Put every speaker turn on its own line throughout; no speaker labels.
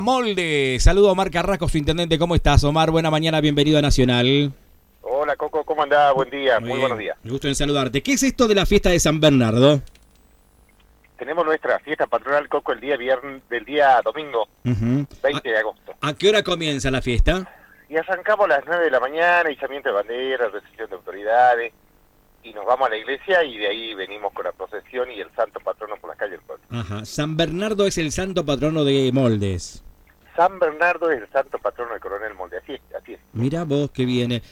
Molde, saludo a Omar Carrasco, su intendente. ¿Cómo estás, Omar? Buena mañana, bienvenido a Nacional.
Hola Coco, ¿cómo andás? Buen día,
Muy
muy
bien,
buenos días.
me gusto en saludarte. ¿Qué es esto de la fiesta de San Bernardo?
Tenemos nuestra fiesta patronal Coco el día viernes, del día domingo,
Uh-huh.
20 de agosto.
¿A qué hora comienza la fiesta?
Y arrancamos a las 9 de la mañana, izamiento de banderas, recepción de autoridades, y nos vamos a la iglesia y de ahí venimos con la procesión y el santo patrono por las calles del pueblo.
Ajá. San Bernardo es el santo patrono de Moldes.
San Bernardo es el santo patrono del Coronel Molde, así es, así es.
Mirá vos que viene.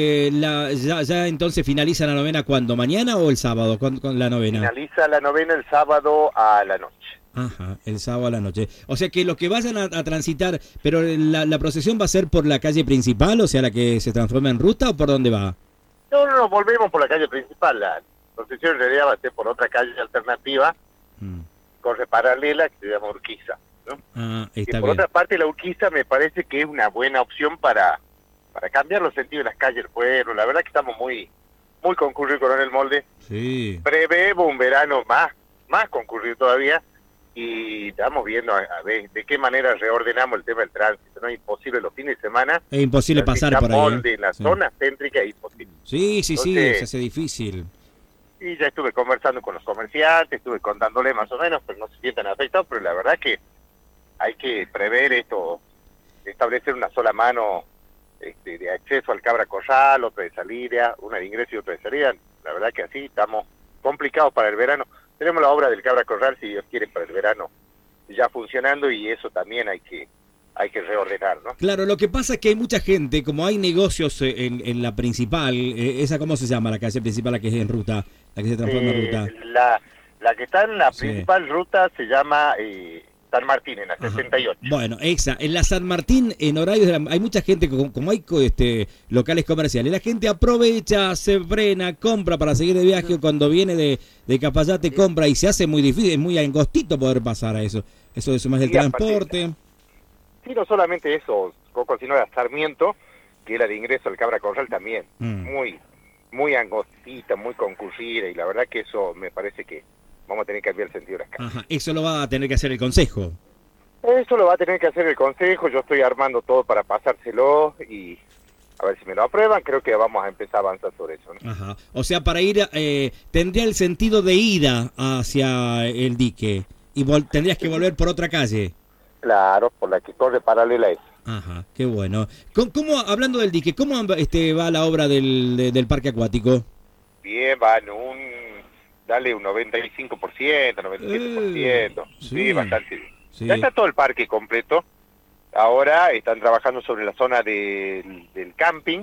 Ya entonces finaliza la novena, ¿cuándo? ¿Mañana o el sábado con la novena?
Finaliza la novena el sábado a la noche.
Ajá, el sábado a la noche. O sea que los que vayan a transitar, pero la procesión va a ser por la calle principal, o sea, la que se transforma en ruta, ¿o por dónde va?
No, nos volvemos por la calle principal, la procesión en realidad va a ser por otra calle alternativa, corre paralela, que se llama Urquiza, ¿no?
Ah,
Y
está
por
bien.
otra parte, la Urquiza me parece que es una buena opción para cambiar los sentidos de las calles del pueblo. La verdad que estamos muy concurridos con el molde.
Sí.
Prevemos un verano más concurrido todavía y estamos viendo a ver de qué manera reordenamos el tema del tránsito. No es imposible los fines de semana.
Es imposible pasar por ahí.
Molde en la
Sí.
zona céntrica es imposible.
Sí,
Entonces,
se hace difícil.
y ya estuve conversando con los comerciantes, estuve contándole más o menos, pero no se sientan afectados, pero la verdad que hay que prever esto, establecer una sola mano de acceso al Cabra Corral, otra de salida, una de ingreso y otra de salida. La verdad que así estamos complicados para el verano. Tenemos la obra del Cabra Corral, si Dios quiere, para el verano ya funcionando, y eso también hay que reordenar, ¿no?
Claro, lo que pasa es que hay mucha gente, como hay negocios en la principal, esa, ¿cómo se llama la calle principal, la que es en ruta, la que se transforma en ruta?
La que está en la
Sí.
principal ruta se llama San Martín, en la
Ajá.
68.
Bueno, en la San Martín, en horarios, hay mucha gente, como hay locales comerciales, la gente aprovecha, se frena, compra para seguir de viaje, o cuando viene de Cafayate compra, y se hace muy difícil, es muy angostito poder pasar a eso. Eso es más del
Sí, aparte,
transporte.
sí, no solamente eso, Coco, sino la Sarmiento, que era de ingreso al Cabra Corral también, muy angostita, muy concurrida, y la verdad que eso me parece que vamos a tener que cambiar el sentido de las calles.
Ajá, eso lo va a tener que hacer el consejo.
Eso lo va a tener que hacer el Consejo, yo estoy armando todo para pasárselo y a ver si me lo aprueban, creo que vamos a empezar a avanzar sobre eso, ¿no?
Ajá. O sea, para ir, tendría el sentido de ida hacia el dique y tendrías que volver por otra calle.
Claro, por la que corre paralela a eso.
Ajá, qué bueno. Hablando del dique, ¿cómo va la obra del parque acuático?
Bien, van dale un 95%, 97%, sí, bastante bien.
Sí.
Ya está todo el parque completo. Ahora están trabajando sobre la zona del camping,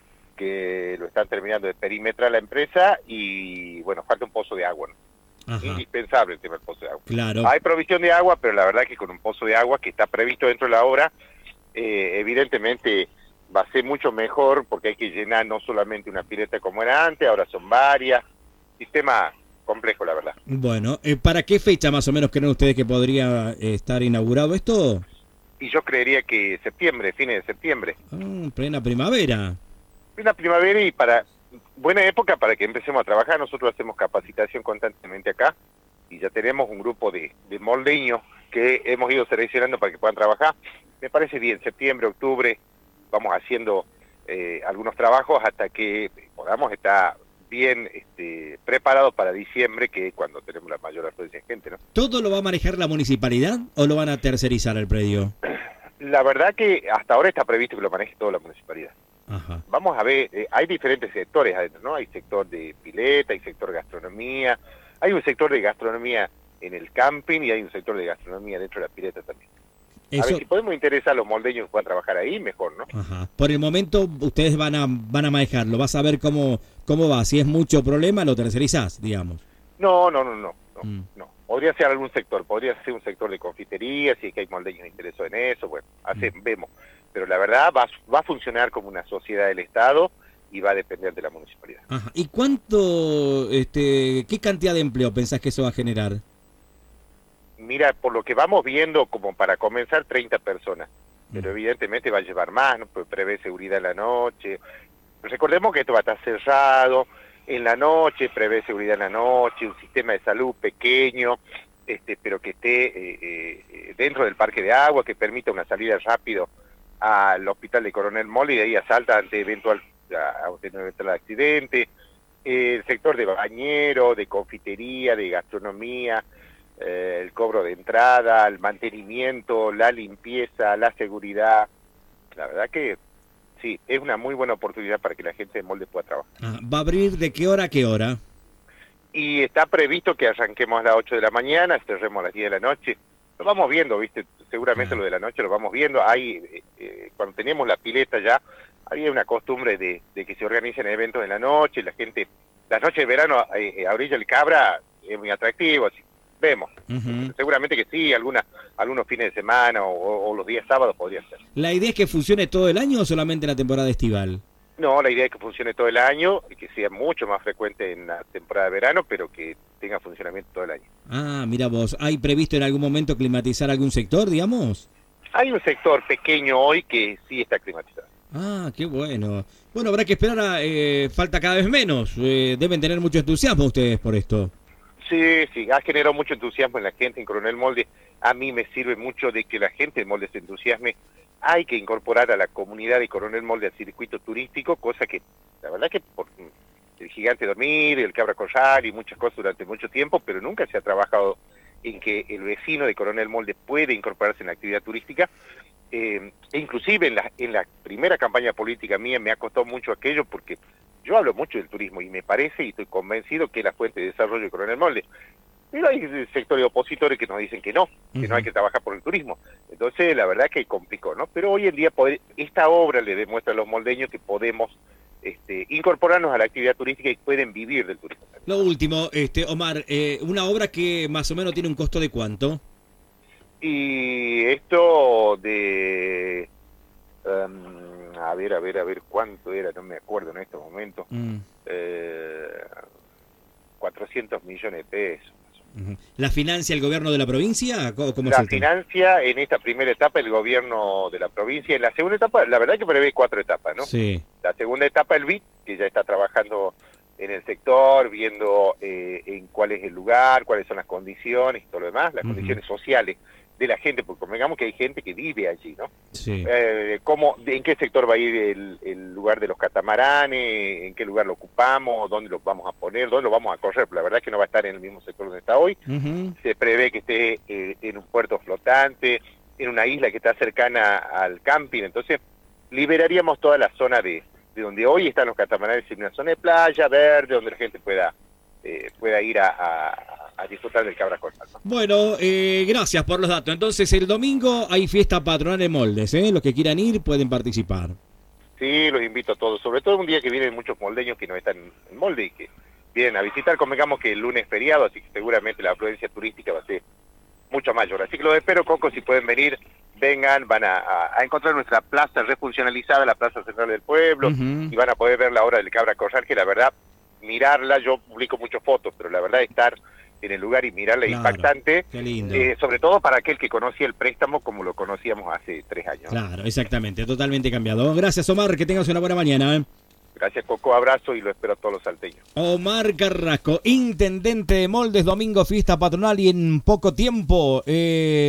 que lo están terminando de perimetrar la empresa, y bueno, falta un pozo de agua, ¿no?
Ajá.
Indispensable el tema del pozo de agua.
Claro.
Hay provisión de agua, pero la verdad que con un pozo de agua que está previsto dentro de la obra, evidentemente va a ser mucho mejor, porque hay que llenar no solamente una pileta como era antes, ahora son varias. Sistema complejo, la verdad.
Bueno, ¿para qué fecha más o menos creen ustedes que podría estar inaugurado esto?
Y yo creería que septiembre, fines de septiembre.
Plena primavera.
Una primavera y buena época para que empecemos a trabajar. Nosotros hacemos capacitación constantemente acá y ya tenemos un grupo de moldeños que hemos ido seleccionando para que puedan trabajar. Me parece bien, septiembre, octubre, vamos haciendo algunos trabajos hasta que podamos estar bien preparados para diciembre, que es cuando tenemos la mayor afluencia de gente, ¿no?
¿Todo lo va a manejar la municipalidad o lo van a tercerizar el predio?
La verdad que hasta ahora está previsto que lo maneje toda la municipalidad.
Ajá.
Vamos a ver, hay diferentes sectores adentro, ¿no? Hay sector de pileta, hay sector de gastronomía, hay un sector de gastronomía en el camping y hay un sector de gastronomía dentro de la pileta también. A ver, si podemos interesar a los moldeños que puedan trabajar ahí, mejor, ¿no?
Ajá. Por el momento ustedes van a manejarlo, vas a ver cómo va. Si es mucho problema, lo tercerizás, digamos.
No. Podría ser algún sector, podría ser un sector de confitería, si es que hay moldeños interesados en eso, bueno, vemos. Pero la verdad va a funcionar como una sociedad del Estado y va a depender de la municipalidad.
Ajá. ¿Y qué cantidad de empleo pensás que eso va a generar?
Mira, por lo que vamos viendo, como para comenzar, 30 personas. Pero evidentemente va a llevar más, ¿no? Prevé seguridad en la noche. Recordemos que esto va a estar cerrado en la noche, prevé seguridad en la noche, un sistema de salud pequeño, pero que esté dentro del parque de agua, que permita una salida rápido al hospital de Coronel Molde y de ahí a Salta ante eventual accidente, el sector de bañero, de confitería, de gastronomía, el cobro de entrada, el mantenimiento, la limpieza, la seguridad. La verdad que sí, es una muy buena oportunidad para que la gente de Molde pueda trabajar.
¿Va a abrir de qué hora a qué hora?
Y está previsto que arranquemos a las 8 de la mañana, cerremos a las 10 de la noche. Lo vamos viendo, ¿viste? Seguramente lo de la noche lo vamos viendo. Cuando teníamos la pileta ya, había una costumbre de que se organicen eventos en la noche, la gente, las noches de verano a orilla del Cabra es muy atractivo, así, vemos. Seguramente que sí, algunos fines de semana o los días sábados podrían ser.
¿La idea es que funcione todo el año o solamente en la temporada estival?
No, la idea es que funcione todo el año y que sea mucho más frecuente en la temporada de verano, pero que tenga funcionamiento todo el año.
Ah, mira vos, ¿hay previsto en algún momento climatizar algún sector, digamos?
Hay un sector pequeño hoy que sí está climatizado.
Ah, qué bueno. Bueno, habrá que esperar, falta cada vez menos. Deben tener mucho entusiasmo ustedes por esto.
Sí, ha generado mucho entusiasmo en la gente en Coronel Molde. A mí me sirve mucho de que la gente de Molde se entusiasme. Hay que incorporar a la comunidad de Coronel Molde al circuito turístico, cosa que la verdad que por el Gigante Dormir, el Cabra Corral y muchas cosas durante mucho tiempo, pero nunca se ha trabajado en que el vecino de Coronel Molde puede incorporarse en la actividad turística. E inclusive en la primera campaña política mía me ha costado mucho aquello porque yo hablo mucho del turismo y me parece y estoy convencido que es la fuente de desarrollo de Coronel Molde. Pero hay sectores opositores que nos dicen que no hay que trabajar por el turismo. Entonces, la verdad que complicó, ¿no? Pero hoy en día esta obra le demuestra a los moldeños que podemos incorporarnos a la actividad turística y pueden vivir del turismo.
Lo último, Omar, una obra que más o menos tiene un costo de ¿cuánto?
Y esto de... a ver, ¿cuánto era? No me acuerdo en estos momentos. 400 millones de pesos.
¿La financia el gobierno de la provincia? ¿Cómo
la financia en esta primera etapa el gobierno de la provincia. En la segunda etapa, la verdad que prevé 4 etapas, ¿no?
Sí.
La segunda etapa el BID, que ya está trabajando en el sector, viendo en cuál es el lugar, cuáles son las condiciones y todo lo demás, las condiciones sociales de la gente, porque convengamos que hay gente que vive allí, ¿no?
Sí.
¿En qué sector va a ir el lugar de los catamaranes? ¿En qué lugar lo ocupamos? ¿Dónde lo vamos a poner? ¿Dónde lo vamos a correr? Pero la verdad es que no va a estar en el mismo sector donde está hoy. Se prevé que esté en un puerto flotante, en una isla que está cercana al camping. Entonces, liberaríamos toda la zona de donde hoy están los catamaranes en una zona de playa verde, donde la gente pueda ir a disfrutar del Cabra Corral, ¿no?
Bueno, gracias por los datos. Entonces, el domingo hay fiesta patronal en Moldes, ¿eh? Los que quieran ir pueden participar.
Sí, los invito a todos, sobre todo un día que vienen muchos moldeños que no están en Molde y que vienen a visitar. Convengamos que el lunes es feriado, así que seguramente la afluencia turística va a ser mucho mayor. Así que los espero, Coco, si pueden venir, vengan, van a encontrar nuestra plaza refuncionalizada, la plaza central del pueblo, y van a poder ver la obra del Cabra Corral, que la verdad, mirarla, yo publico muchas fotos, pero la verdad estar en el lugar y mirarla es impactante,
qué lindo.
Sobre todo para aquel que conocía el préstamo como lo conocíamos hace 3 años.
Claro, exactamente, totalmente cambiado. Gracias, Omar, que tengas una buena mañana.
Gracias, Coco, abrazo y lo espero a todos los salteños.
Omar Carrasco, intendente de Moldes, domingo fiesta patronal y en poco tiempo...